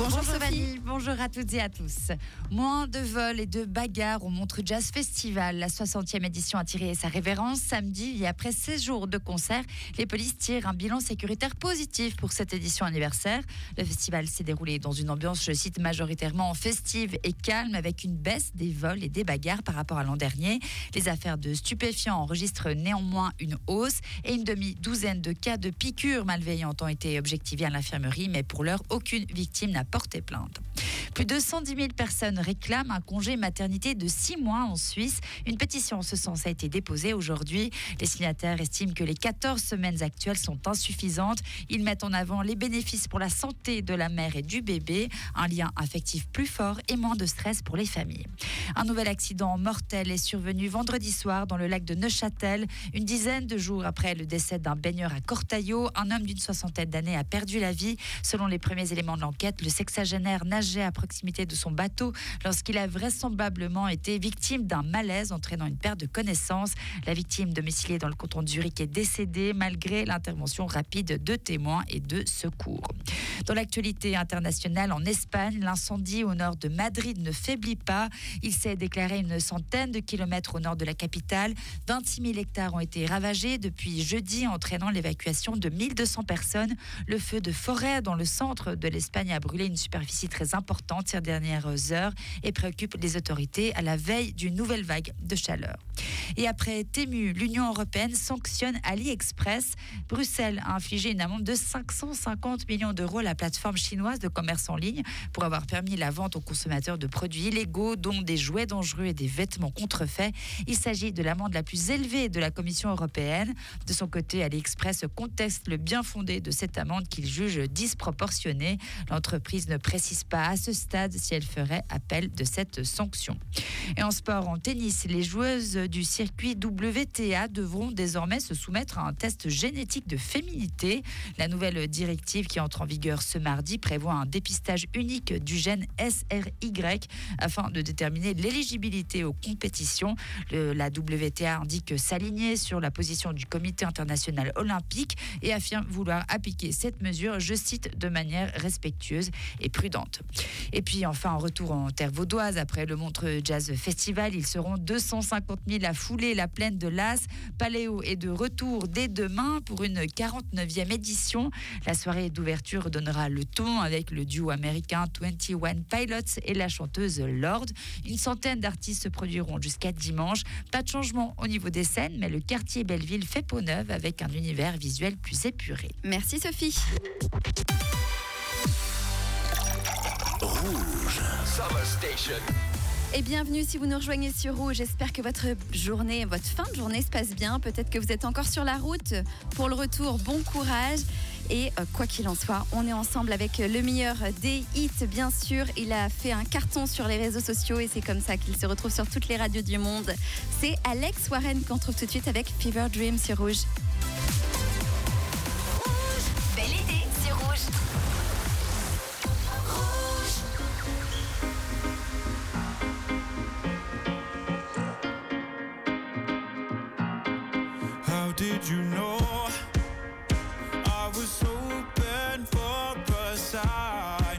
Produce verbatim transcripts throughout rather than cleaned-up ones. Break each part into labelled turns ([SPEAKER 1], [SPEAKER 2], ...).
[SPEAKER 1] Bonjour,
[SPEAKER 2] bonjour
[SPEAKER 1] Sophie.
[SPEAKER 2] Vanille, bonjour à toutes et à tous. Moins de vols et de bagarres au Montreux Jazz Festival. La soixantième édition a tiré sa révérence samedi et après seize jours de concert, les polices tirent un bilan sécuritaire positif pour cette édition anniversaire. Le festival s'est déroulé dans une ambiance, je cite, majoritairement festive et calme avec une baisse des vols et des bagarres par rapport à l'an dernier. Les affaires de stupéfiants enregistrent néanmoins une hausse et une demi-douzaine de cas de piqûres malveillantes ont été objectivés à l'infirmerie, mais pour l'heure, aucune victime n'a porté plainte. Plus de cent dix mille personnes réclament un congé maternité de six mois en Suisse. Une pétition en ce sens a été déposée aujourd'hui. Les signataires estiment que les quatorze semaines actuelles sont insuffisantes. Ils mettent en avant les bénéfices pour la santé de la mère et du bébé, un lien affectif plus fort et moins de stress pour les familles. Un nouvel accident mortel est survenu vendredi soir dans le lac de Neuchâtel. Une dizaine de jours après le décès d'un baigneur à Cortaillot, un homme d'une soixantaine d'années a perdu la vie. Selon les premiers éléments de l'enquête, le sexagénaire nageait à proximité de son bateau lorsqu'il a vraisemblablement été victime d'un malaise entraînant une perte de connaissance. La victime, domiciliée dans le canton de Zurich, est décédée malgré l'intervention rapide de témoins et de secours. Dans l'actualité internationale, en Espagne, l'incendie au nord de Madrid ne faiblit pas. Il s'est déclaré une centaine de kilomètres au nord de la capitale. vingt-six mille hectares ont été ravagés depuis jeudi, entraînant l'évacuation de mille deux cents personnes. Le feu de forêt dans le centre de l'Espagne a brûlé une superficie très importante ces dernières heures et préoccupe les autorités à la veille d'une nouvelle vague de chaleur. Et après Temu, l'Union européenne sanctionne AliExpress. Bruxelles a infligé une amende de cinq cent cinquante millions d'euros à la plateforme chinoise de commerce en ligne pour avoir permis la vente aux consommateurs de produits illégaux, dont des jouets dangereux et des vêtements contrefaits. Il s'agit de l'amende la plus élevée de la Commission européenne. De son côté, AliExpress conteste le bien fondé de cette amende qu'il juge disproportionnée. L'entreprise ne précise pas à ce stade si elle ferait appel de cette sanction. Et en sport, en tennis, les joueuses du circuit W T A devront désormais se soumettre à un test génétique de féminité. La nouvelle directive qui entre en vigueur ce mardi prévoit un dépistage unique du gène S R Y afin de déterminer l'éligibilité aux compétitions. Le, la W T A indique s'aligner sur la position du Comité international olympique et affirme vouloir appliquer cette mesure, je cite, de manière respectueuse et prudente. Et puis enfin, en retour en terre vaudoise, après le Montreux Jazz Festival, ils seront deux cent cinquante mille à fouler la plaine de Las. Paléo est de retour dès demain pour une quarante-neuvième édition. La soirée d'ouverture donnera le ton avec le duo américain vingt et un Pilots et la chanteuse Lorde. Une centaine d'artistes se produiront jusqu'à dimanche. Pas de changement au niveau des scènes, mais le quartier Belleville fait peau neuve avec un univers visuel plus épuré.
[SPEAKER 1] Merci Sophie.
[SPEAKER 3] Rouge Summer Station.
[SPEAKER 1] Et bienvenue si vous nous rejoignez sur Rouge. J'espère que votre journée, votre fin de journée se passe bien. Peut-être que vous êtes encore sur la route. Pour le retour, bon courage. Et euh, quoi qu'il en soit, on est ensemble avec le meilleur des hits, bien sûr. Il a fait un carton sur les réseaux sociaux et c'est comme ça qu'il se retrouve sur toutes les radios du monde. C'est Alex Warren qu'on trouve tout de suite avec Fever Dream sur Rouge.
[SPEAKER 4] Rouge, belle idée sur Rouge.
[SPEAKER 5] How did you know I was hoping for a sign?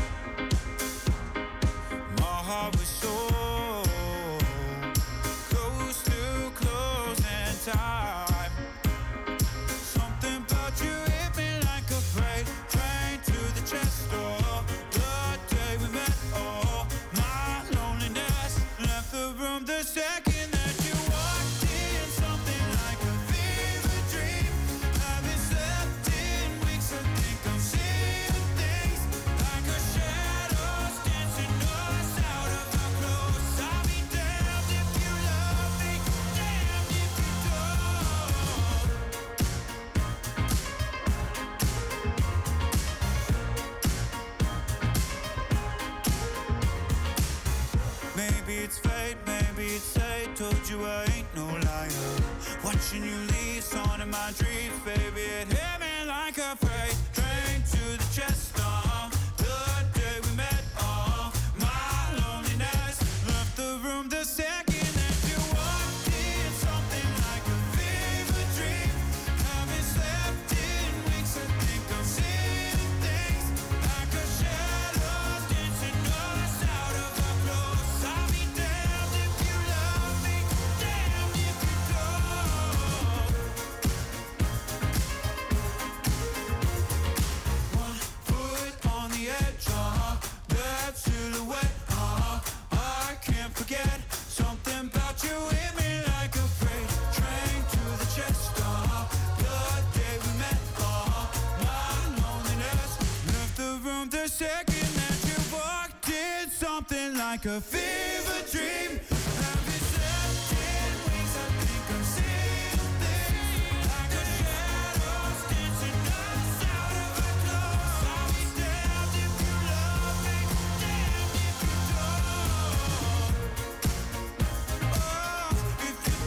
[SPEAKER 5] My heart was so close to closing time. Something about you hit me like a freight train to the chest door. The day we met, oh, my loneliness left the room the second that you walked in. Something like a fever dream. Haven't slept in weeks. I think I'm seeing things like a shadows dancing us out of our clothes. I'll be damned if you love me, damned if you don't. Maybe it's fate, maybe it's fate. Told you I ain't no liar. Watching you leave, on in my dreams, baby. It hit me like a freight train to the chest. Uh, the day we met, uh, my loneliness left the room the second that you walked in. Something like a fever dream. Haven't slept in weeks. I think I'm seeing things like a shadow the second that you walked in, something like a fever dream. Have you slept in wings? I think I'm seeing things like a shadows dancing us out of our clothes. I'll be damned if you love me, damned if you don't. Oh, if you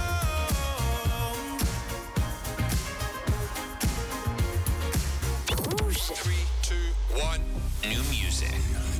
[SPEAKER 5] don't.
[SPEAKER 4] Rouge.
[SPEAKER 3] Three, two, one. New music.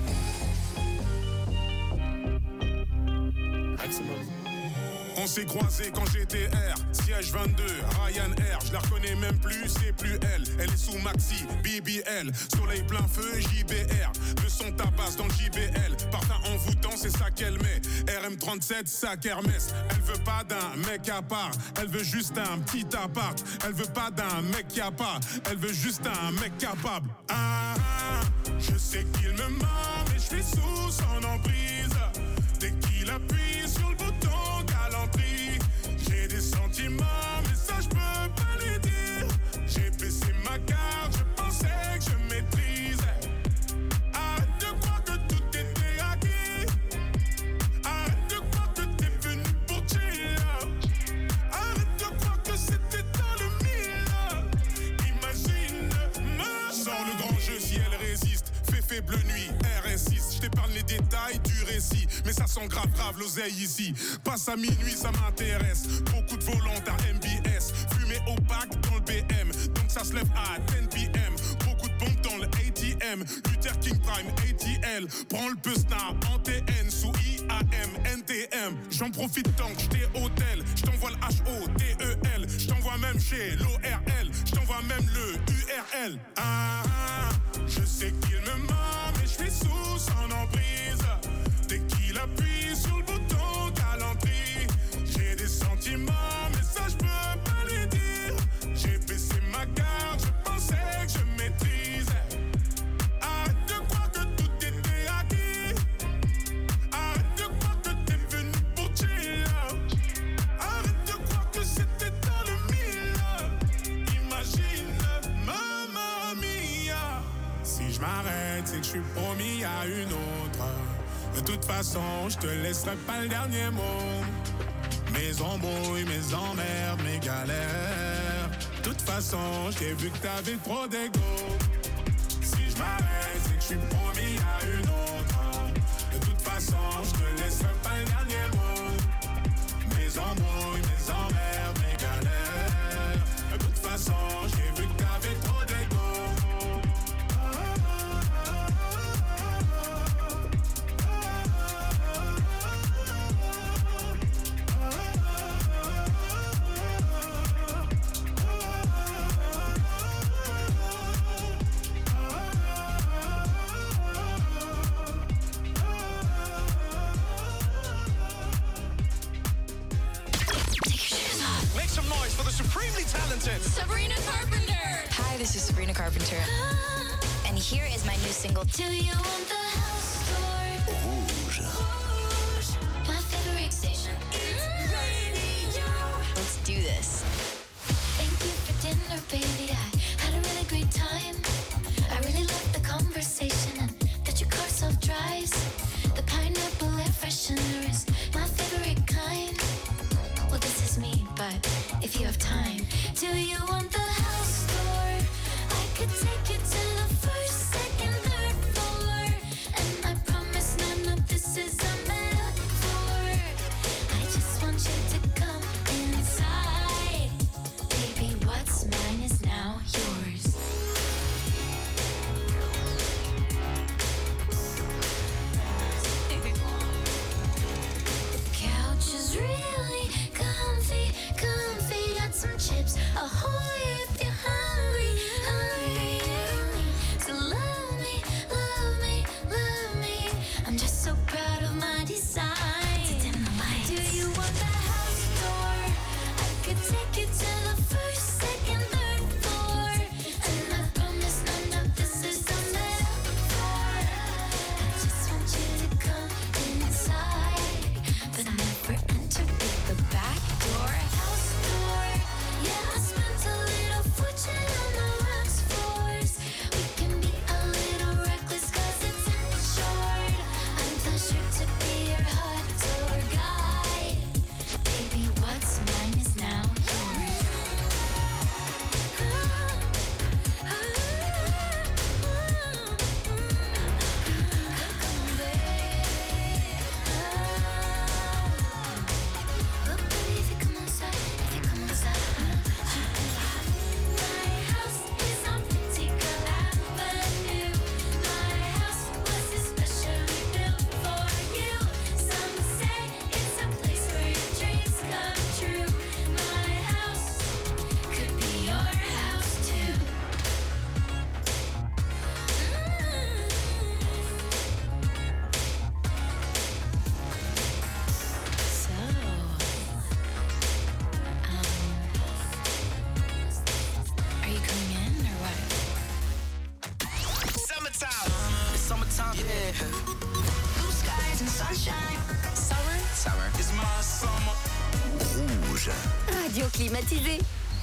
[SPEAKER 6] On s'est croisés quand j'étais R, siège vingt-deux, Ryanair, je la reconnais même plus, c'est plus elle. Elle est sous Maxi, B B L, soleil plein feu, J B R. Le son tabasse dans le J B L, parfum envoûtant, c'est ça qu'elle met. R M trente-sept, sac Hermès. Elle veut pas d'un mec à part, elle veut juste un petit appart. Elle veut pas d'un mec qui a pas, elle veut juste un mec capable. Ah, ah, je sais qu'il me ment, mais je suis sous son emprise. Dès qu'il appuie sur le bouton galanterie, j'ai des sentiments, mais ça je peux pas les dire. J'ai baissé ma garde, je pensais que je maîtrisais. Arrête de croire que tout était acquis. Arrête de croire que t'es venu pour chill. Arrête de croire que c'était dans le mille. Imagine, maman. Sans le grand jeu si elle résiste. Fais faible nuit, R S six. Je t'épargne les détails du récit, mais ça sent grave grave l'oseille ici. Passe à minuit, ça m'intéresse. Beaucoup de volantes à M B S. Fumée opaque dans le B M, donc ça se lève à dix P M. Beaucoup de pompes dans le A T M. Luther King Prime A T L. Prends le Pesna en T N sous I A M N T M. J'en profite tant que j'étais hôtel. J't'envoie le H O T E L. J't'envoie même chez l'O R L. J't'envoie même le U R L. Ah, ah, je sais qu'il me ment, mais je suis sous son emprise. Dès qu'il appuie sur le bouton galanterie, j'ai des sentiments, mais ça je peux pas les dire. J'ai baissé ma garde, je pensais que je maîtrisais. Arrête de croire que tout était acquis. Arrête de croire que t'es venu pour chill. Arrête de croire que c'était dans le mille. Imagine, mamma mia. Si je m'arrête, c'est que je suis promis à une autre. De toute façon, je te laisserai pas le dernier mot. Mes embrouilles, mes emmerdes, mes galères. De toute façon, je t'ai vu que t'avais trop d'ego. Si je m'arrête, c'est que je suis promis à une autre. De toute façon, je te laisserai pas le dernier mot. Mes embrouilles, mes emmerdes, mes galères. De toute façon, j'ai vu que t'avais trop d'ego.
[SPEAKER 3] Make some noise for the supremely talented
[SPEAKER 4] Sabrina Carpenter.
[SPEAKER 7] Hi, this is Sabrina Carpenter. And here is my new single,
[SPEAKER 4] Do you want the house tour?
[SPEAKER 3] Rouge.
[SPEAKER 4] Rouge. My favorite station is radio.
[SPEAKER 7] Let's do this.
[SPEAKER 4] Thank you for dinner, baby. I had a really great time. I really loved the conversation and that your car self-drives. The pineapple air freshener is my favorite kind. Well, this is me, but if you have time, do you want the house tour? I could take you to the first, second, third floor. And I promise none of this is a metaphor. I just want you to come inside. Baby, what's mine is now yours. The couch is really comfy, comfy. Got some chips, a Hoyer
[SPEAKER 3] my summer.
[SPEAKER 8] Rouge.
[SPEAKER 9] Radio climatisée.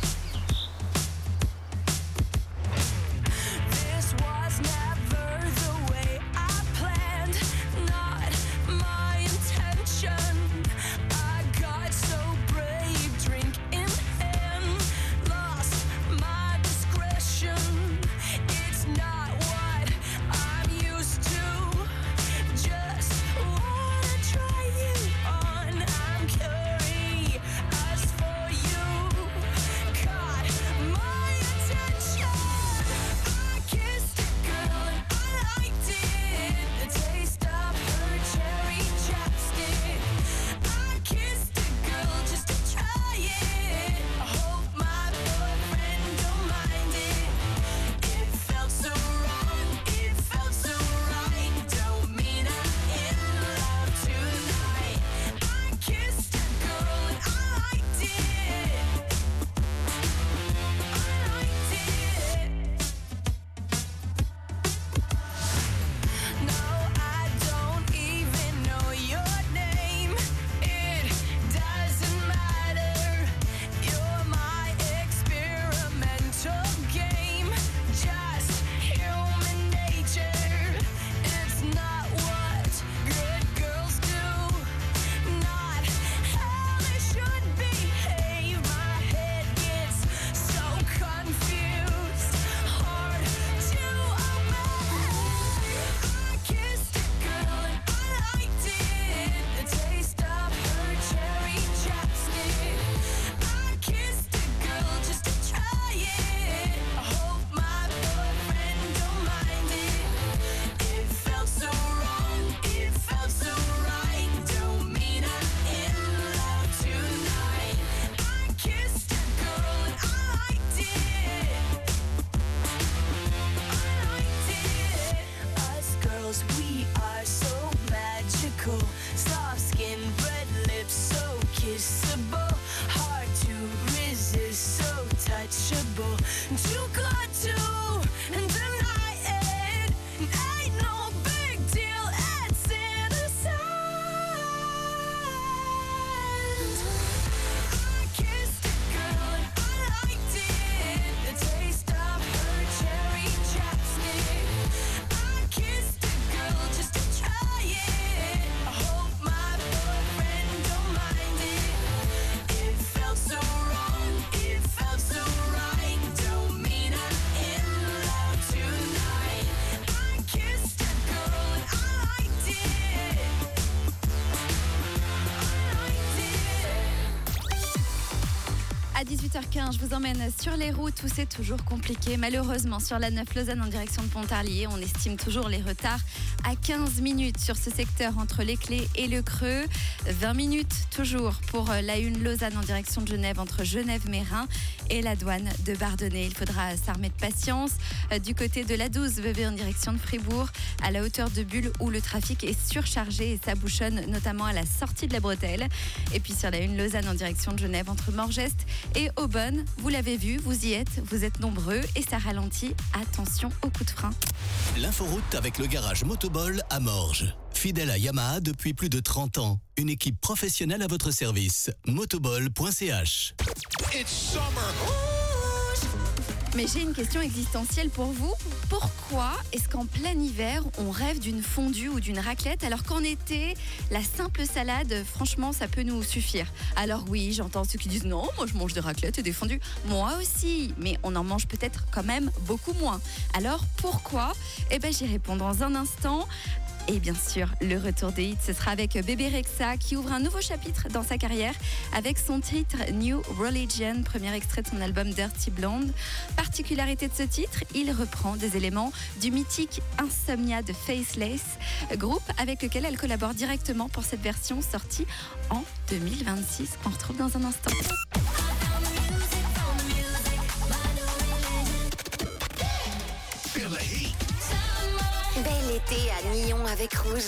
[SPEAKER 10] This was never the way I planned, not my intention. I got so brave, drink in hand, lost my discretion. It's not what I'm used to. Just wanna try you on. I'm curious for you. Caught my attention. I kissed a girl and I liked it. The taste of her cherry chapstick. I kissed a girl just to try it. I hope my boyfriend don't mind it. It felt so wrong, it felt so right. Don't mean I'm in love tonight. I kissed a girl and I liked it. I liked it. No, I don't even know your name. It doesn't matter. You're my experimental game. Just human nature. It's not what good girls do. Not how they should behave. My head gets so confused. Hard to obey. I kissed a girl and I liked it. The taste of her cherry chapstick. I kissed a girl just to try it. I hope my boyfriend don't mind it. It felt so wrong, it felt so right. Don't mean I'm in love tonight. I kissed a girl and I liked it. I liked it. Us girls, we are so magical. Soft skin, red lips, so kissable. Hard to resist, so touchable. Too good to deny it. Ain't no big deal, it's innocent. I kissed a girl and I liked it. The taste of her cherry chapstick. I kissed a girl just to try it. I hope my boyfriend don't mind it. It felt so wrong, it felt so right. Don't mean I'm in love tonight. I kissed a girl and I liked it. I liked it.
[SPEAKER 1] À dix-huit heures quinze, je vous emmène sur les routes où c'est toujours compliqué. Malheureusement, sur la neuf Lausanne en direction de Pontarlier, on estime toujours les retards à quinze minutes sur ce secteur entre les Clés et le Creux. vingt minutes toujours pour la un Lausanne en direction de Genève entre Genève-Mérin et la douane de Bardonnay. Il faudra s'armer de patience. Du côté de la douze V V en direction de Fribourg, à la hauteur de Bulle où le trafic est surchargé et ça bouchonne notamment à la sortie de la bretelle. Et puis sur la un Lausanne en direction de Genève entre Morgest et Aubonne, vous l'avez vu, vous y êtes, vous êtes nombreux et ça ralentit. Attention au coup de frein.
[SPEAKER 8] L'inforoute avec le garage Motobol à Morges. Fidèle à Yamaha depuis plus de trente ans. Une équipe professionnelle à votre service. motobol point c h.
[SPEAKER 3] It's summer.
[SPEAKER 1] Mais j'ai une question existentielle pour vous. Pourquoi est-ce qu'en plein hiver, on rêve d'une fondue ou d'une raclette alors qu'en été, la simple salade, franchement, ça peut nous suffire? Alors oui, j'entends ceux qui disent non, moi je mange des raclettes et des fondues. Moi aussi, mais on en mange peut-être quand même beaucoup moins. Alors pourquoi? Eh bien, j'y réponds dans un instant. Et bien sûr, le retour des hits, ce sera avec Bébé Rexha qui ouvre un nouveau chapitre dans sa carrière avec son titre New Religion, premier extrait de son album Dirty Blonde. Particularité de ce titre, il reprend des éléments du mythique Insomnia de Faceless, groupe avec lequel elle collabore directement pour cette version sortie en deux mille vingt-six. On retrouve dans un instant.
[SPEAKER 9] Bel été à Nyon avec Rouge.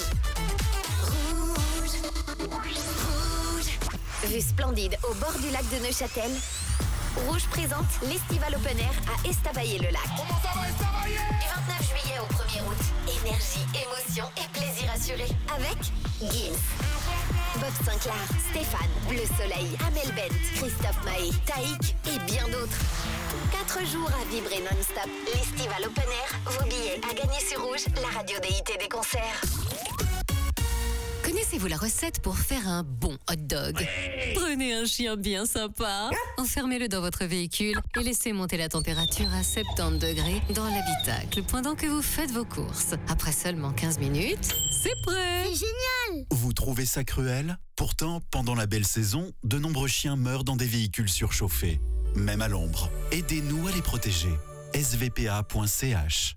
[SPEAKER 9] Rouge. Rouge. Vue splendide au bord du lac de Neuchâtel. Rouge présente l'Estival Open Air à Estavayer-le-Lac. Du vingt-neuf juillet au premier août, énergie, émotion et plaisir assuré. assurée avec Gims. Bob Sinclair, Stéphane, Bleu Soleil, Amel Bent, Christophe Maé, Taïk et bien d'autres. Quatre jours à vibrer non-stop. L'Estival Open Air, vos billets à gagner sur Rouge, la radio des hits et des concerts.
[SPEAKER 11] Connaissez-vous la recette pour faire un bon hot dog? Prenez un chien bien sympa, enfermez-le dans votre véhicule et laissez monter la température à soixante-dix degrés dans l'habitacle pendant que vous faites vos courses. Après seulement quinze minutes, c'est prêt.
[SPEAKER 9] C'est génial!
[SPEAKER 12] Vous trouvez ça cruel? Pourtant, pendant la belle saison, de nombreux chiens meurent dans des véhicules surchauffés, même à l'ombre. Aidez-nous à les protéger. S V P A point C H.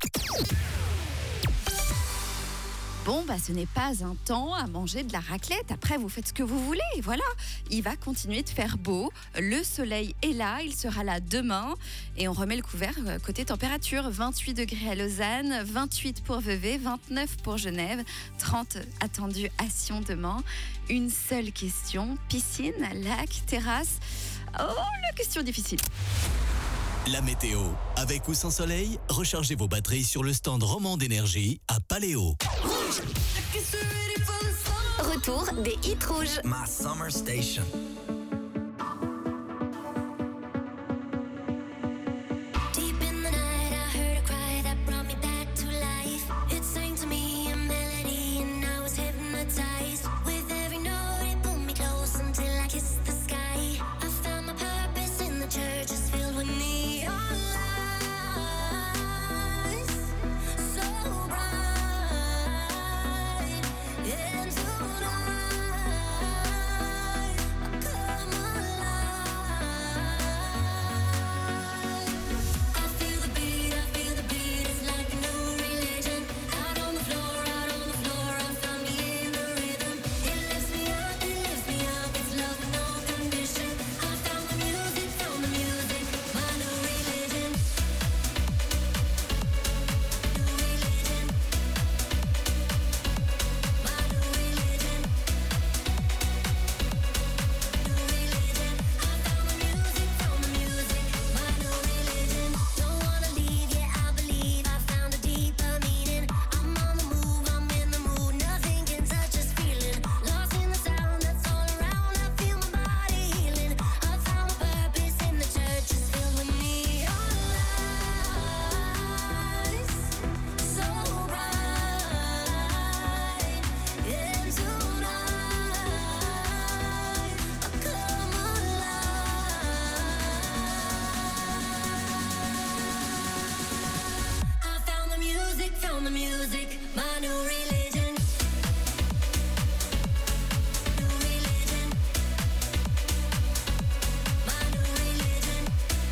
[SPEAKER 1] Bon, bah, ce n'est pas un temps à manger de la raclette. Après, vous faites ce que vous voulez. Voilà, il va continuer de faire beau. Le soleil est là, il sera là demain. Et on remet le couvert côté température. vingt-huit degrés à Lausanne, vingt-huit pour Vevey, vingt-neuf pour Genève, trente attendus à Sion demain. Une seule question, piscine, lac, terrasse. Oh, la question difficile.
[SPEAKER 8] La météo. Avec ou sans soleil, rechargez vos batteries sur le stand Roman d'énergie à Paléo.
[SPEAKER 9] Retour des hits rouges.
[SPEAKER 13] My summer station.
[SPEAKER 4] Deep in the night, I heard a cry that brought me back to life. It sang to me a melody, and I was hypnotized. With every note, it pulled me close until I kissed the sky. I found my purpose in the church, it's filled with neon lights, so bright. And tonight, I come alive. I feel the beat, I feel the beat, it's like a new religion. Out on the floor, out on the floor, I found me in the rhythm. It lifts me up, it lifts me up, it's love with no condition. I found the music, found the music, my new religion. New religion. My new religion. New religion. I found the music, found the music, my new religion. Don't wanna leave, yeah, I believe I found a deeper meaning. I'm on the move, I'm in the mood, nothing can touch this feeling. Lost in the sound that's all around, I feel my body healing. I found my purpose in the church, it's filled with neon lights, so bright. And tonight, I come alive. I found the music, found the music, my new religion. New religion. My new religion.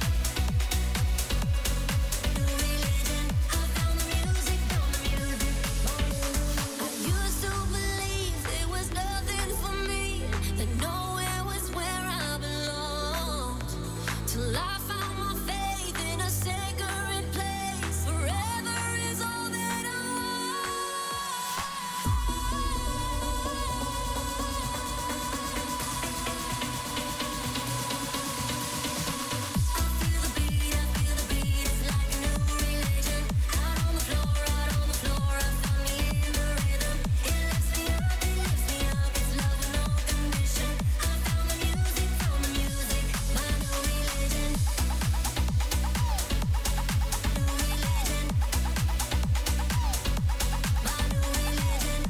[SPEAKER 4] New religion. I found the music, found the music. I used to believe there was nothing for me, that nowhere was where I belonged. Till I found my faith in a sacred place. Forever is all that I I feel the beat, I feel the beat, it's like a new religion. Out on the floor, out on the floor, I found me in the rhythm. It lifts me up, it lifts me up, it's love with no condition. I found the music, found the music, my new religion. New religion. My new religion.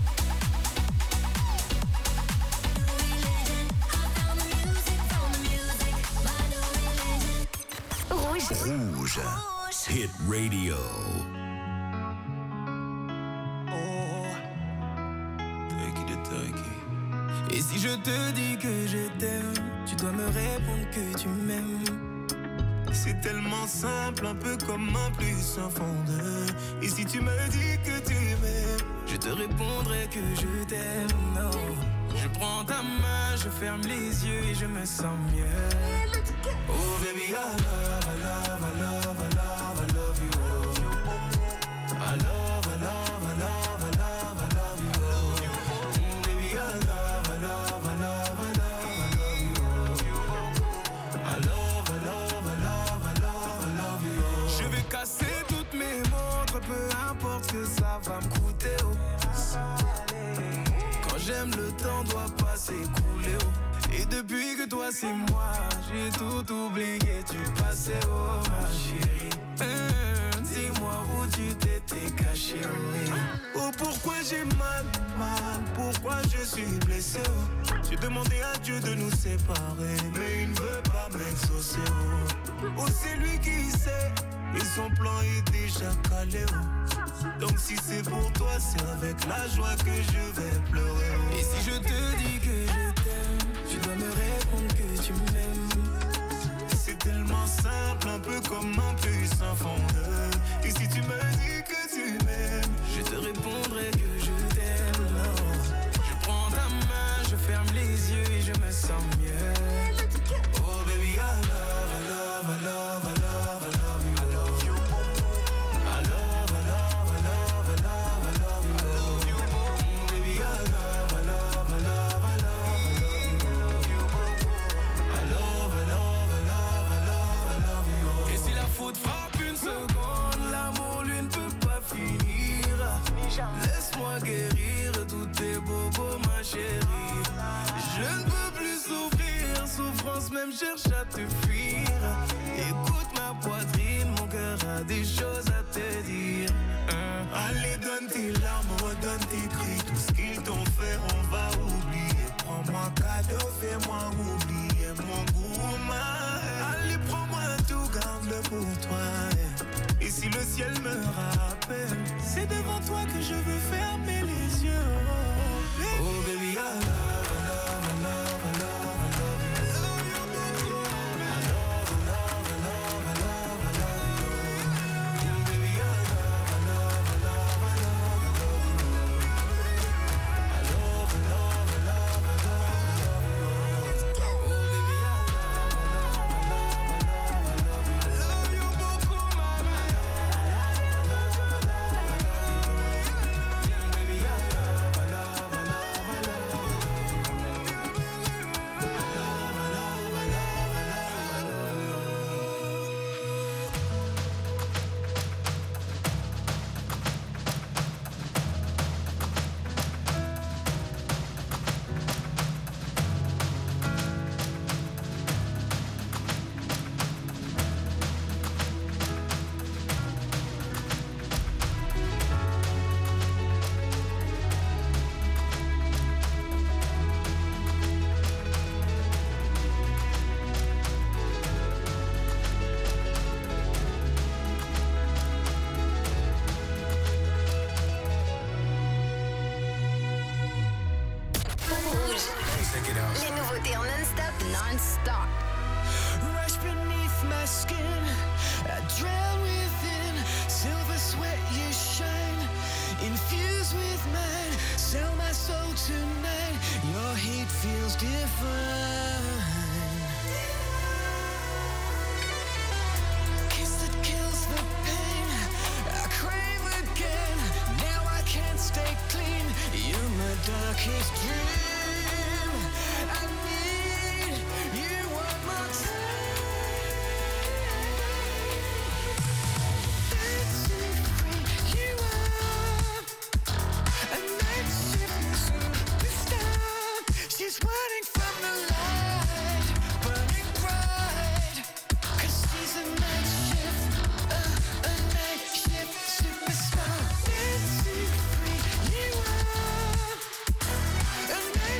[SPEAKER 4] New religion. I found the music, found the music, my new religion.
[SPEAKER 9] Rouge.
[SPEAKER 13] Rouge. Hit radio.
[SPEAKER 5] Et si je te dis que je t'aime, tu dois me répondre que tu m'aimes. C'est tellement simple, un peu comme un plus un fond de. Et si tu me dis que tu m'aimes, je te répondrai que je t'aime. Non, je prends ta main, je ferme les yeux et je me sens mieux. Oh baby, I love, I love, I love, I love, I love you. I love, I love, I love, I love, I love you. Mm, baby, I love, I love, I love, I love, I love you. I love, I love, I love, I love, I love you. Je vais casser toutes mes montres, peu importe ce que ça va me coûter. Oh.
[SPEAKER 14] le temps doit pas s'écouler. Oh. Et depuis que toi c'est moi, j'ai tout oublié, tu passais, oh ma chérie. Hum, dis-moi où tu t'étais caché, oh. Oh, pourquoi j'ai mal, mal, pourquoi je suis blessé, oh. J'ai demandé à Dieu de nous séparer, mais il ne veut pas m'exaucer, oh. Oh, c'est lui qui sait, et son plan est déjà calé, oh. Donc si c'est pour toi, c'est avec la joie que je vais pleurer, oh. Et si je te dis que je t'aime, tu dois me répondre que tu m'aimes. C'est tellement simple, un peu comme un puissant fondeur. Et si tu me dis que tu m'aimes, je te répondrai que je t'aime. Oh. Je prends ta main, je ferme les yeux et je me sens mieux. Oh baby, I love, I love, I love, I love, I love you. I love you. I love, I love, I love, I love, I love you. I love you. Baby, I love, I love, I love, I love, I love you. I love, I love, I love, I love, I love you. Et si la faute frappe une seconde, l'amour lui ne peut pas finir. Laisse-moi guérir tous tes bobos, ma chérie. Je ne peux plus souffrir, souffrance même cherche à te fuir. Écoute ma poitrine, mon cœur a des choses à te dire. Hein? Allez, donne tes larmes, redonne tes cris. Tout ce qu'ils t'ont fait, on va oublier. Prends-moi cadeau, fais-moi oublier mon gourmand. Allez, prends-moi tout, garde-le pour toi. Et si le ciel me rappelle, c'est devant toi que je veux fermer les yeux. Oh, baby, oh, baby I love, I love, I love, I love, I love you. I love you, baby. I love, I love, I love, I love, I love you. Baby, I love, I love, I love, I love, I love you. I love, I love, I love, I love, I love you. Oh, baby, I love, I love, I love, I love, I love you. Beaucoup, mama.
[SPEAKER 9] Les nouveautés en non-stop, non-stop.
[SPEAKER 10] Rush beneath my skin, I drown within. Silver sweat you shine, infused with mine. Sell my soul tonight, your heat feels divine. Kiss that kills the pain, I crave again. Now I can't stay clean, you're my darkest dream. I need you one more time. Dancing free, you are a night shift superstar. She's running from the light, burning bright. 'Cause she's a night shift, uh, a night shift superstar. Dancing free, you are a night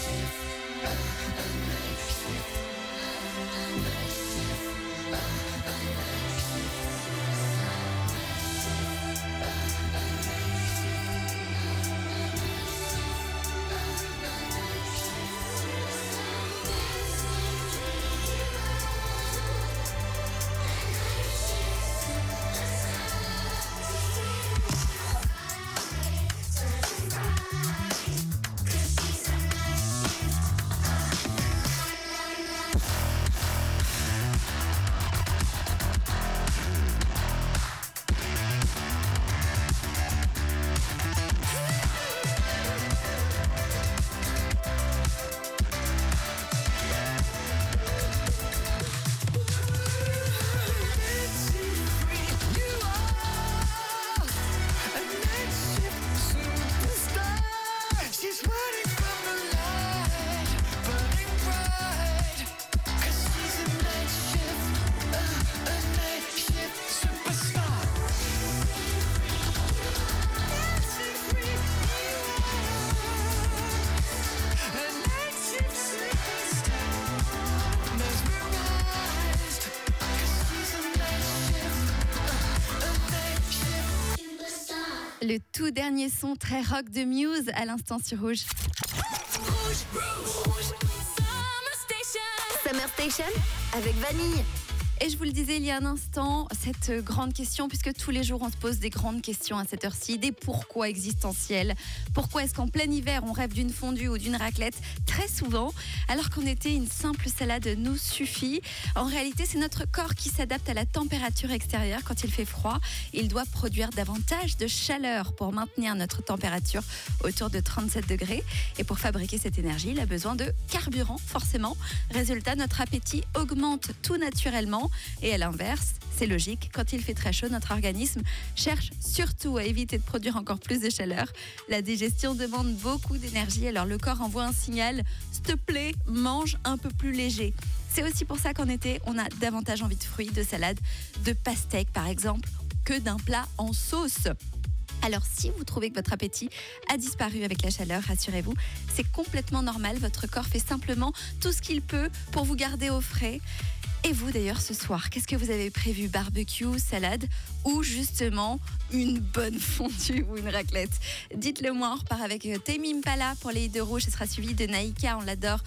[SPEAKER 1] Le tout dernier son très rock de Muse à l'instant sur Rouge.
[SPEAKER 9] Summer Station avec Vanille.
[SPEAKER 1] Et je vous le disais il y a un instant, cette grande question, puisque tous les jours on se pose des grandes questions à cette heure-ci, des pourquoi existentiels. Pourquoi est-ce qu'en plein hiver on rêve d'une fondue ou d'une raclette très souvent, alors qu'en été une simple salade nous suffit? En réalité, c'est notre corps qui s'adapte à la température extérieure. Quand il fait froid, il doit produire davantage de chaleur pour maintenir notre température autour de trente-sept degrés. Et pour fabriquer cette énergie, il a besoin de carburant, forcément. Résultat, notre appétit augmente tout naturellement. Et à l'inverse, c'est logique, quand il fait très chaud, notre organisme cherche surtout à éviter de produire encore plus de chaleur. La digestion demande beaucoup d'énergie, alors le corps envoie un signal « s'il te plaît, mange un peu plus léger ». C'est aussi pour ça qu'en été, on a davantage envie de fruits, de salades, de pastèques par exemple, que d'un plat en sauce. Alors si vous trouvez que votre appétit a disparu avec la chaleur, rassurez-vous, c'est complètement normal. Votre corps fait simplement tout ce qu'il peut pour vous garder au frais. Et vous d'ailleurs ce soir, qu'est-ce que vous avez prévu? Barbecue, salade ou justement une bonne fondue ou une raclette? Dites-le moi, on repart avec Tame Impala pour les hits de Rouge. Ce sera suivi de Naïka, on l'adore,